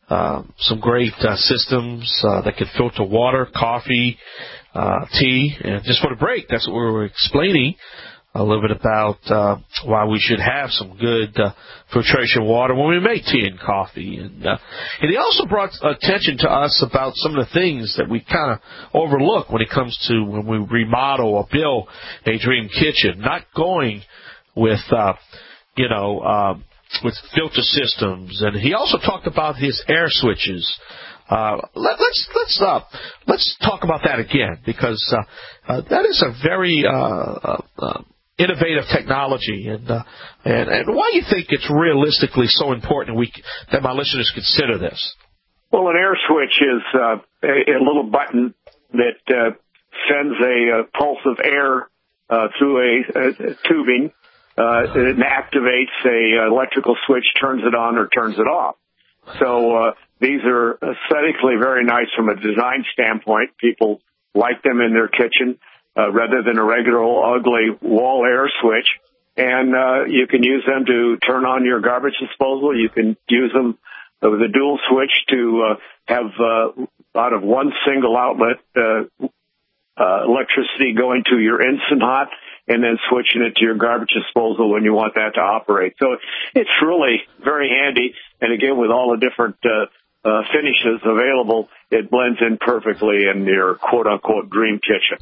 uh, some great uh, systems uh, that can filter water, coffee, uh, tea. And just for the break, that's what we were explaining. A little bit about uh, why we should have some good uh, filtration water when we make tea and coffee. And, uh, and he also brought attention to us about some of the things that we kind of overlook when it comes to when we remodel or build a dream kitchen. Not going with, uh, you know, uh, with filter systems. And he also talked about his air switches. Uh, let, let's let's uh, let's talk about that again, because uh, uh, that is a very uh, uh, uh, innovative technology, and, uh, and and why do you think it's realistically so important we, that my listeners consider this?
Well, an air switch is uh, a, a little button that uh, sends a, a pulse of air uh, through a, a, a tubing. Uh, it activates a electrical switch, turns it on or turns it off. So uh, these are aesthetically very nice from a design standpoint. People like them in their kitchen. Uh, rather than a regular ugly wall air switch. And uh, you can use them to turn on your garbage disposal. You can use them with a dual switch to uh, have uh, out of one single outlet uh, uh, electricity going to your Instant Hot and then switching it to your garbage disposal when you want that to operate. So it's really very handy. And again, with all the different uh, uh, finishes available, it blends in perfectly in your quote-unquote dream kitchen.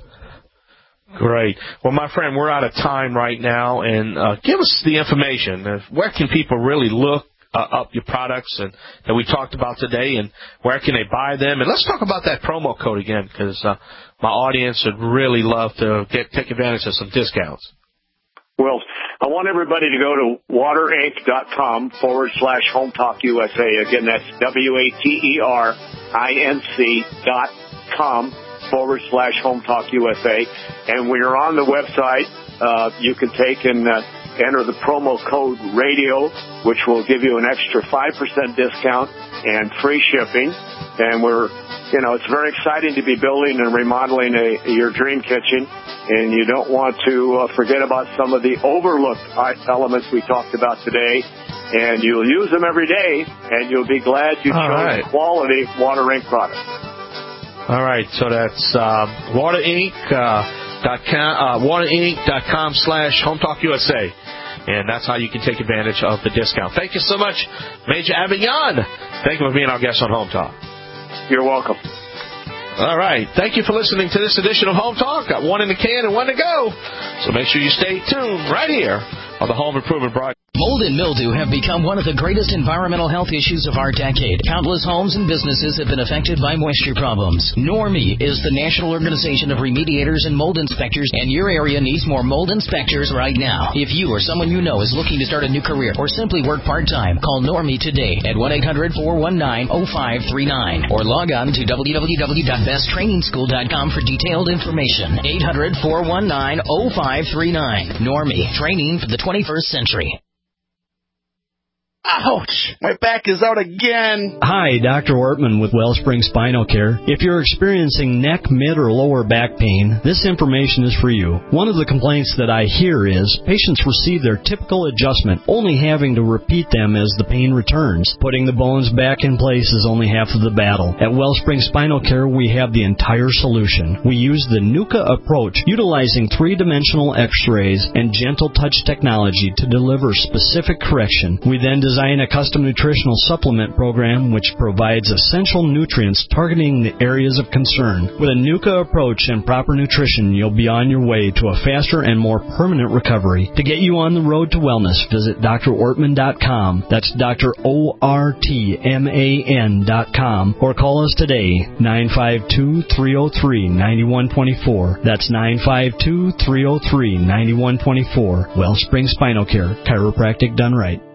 Great. Well, my friend, we're out of time right now, and uh, give us the information. Uh, where can people really look uh, up your products and that we talked about today, and where can they buy them? And let's talk about that promo code again, because uh, my audience would really love to get take advantage of some discounts.
Well, I want everybody to go to waterinc.com forward slash Home Talk U S A. Again, that's W A T E R I N C dot com. forward slash Home Talk U S A. And when you're on the website, uh, you can take and uh, enter the promo code radio, which will give you an extra five percent discount and free shipping. And we're, you know, it's very exciting to be building and remodeling a, your dream kitchen. And you don't want to uh, forget about some of the overlooked elements we talked about today. And you'll use them every day, and you'll be glad you chose right. quality Water Inc product.
All right, so that's uh, water inc dot com, uh, water inc dot com slash Home Talk U S A, and that's how you can take advantage of the discount. Thank you so much, Major Avignon. Thank you for being our guest on Home Talk.
You're welcome.
All right, thank you for listening to this edition of Home Talk. Got one in the can and one to go, so make sure you stay tuned right here on the Home Improvement Broadcast.
Mold and mildew have become one of the greatest environmental health issues of our decade. Countless homes and businesses have been affected by moisture problems. NORMI is the National Organization of Remediators and Mold Inspectors, and your area needs more mold inspectors right now. If you or someone you know is looking to start a new career or simply work part-time, call NORMI today at one eight hundred, four one nine, oh five three nine or log on to w w w dot best training school dot com for detailed information. eight hundred, four one nine, oh five three nine. NORMI, training for the twenty-first century.
Ouch! My back is out again.
Hi, Doctor Ortman with Wellspring Spinal Care. If you're experiencing neck, mid, or lower back pain, this information is for you. One of the complaints that I hear is patients receive their typical adjustment, only having to repeat them as the pain returns. Putting the bones back in place is only half of the battle. At Wellspring Spinal Care, we have the entire solution. We use the NUCA approach, utilizing three-dimensional x-rays and gentle touch technology to deliver specific correction. We then design Design a custom nutritional supplement program which provides essential nutrients targeting the areas of concern. With a NUCA approach and proper nutrition, you'll be on your way to a faster and more permanent recovery. To get you on the road to wellness, visit D R ortman dot com. That's Doctor O R T M A N dot com. Or call us today, nine five two, three oh three, nine one two four. That's nine five two, three oh three, nine one two four. Wellspring Spinal Care, chiropractic done right.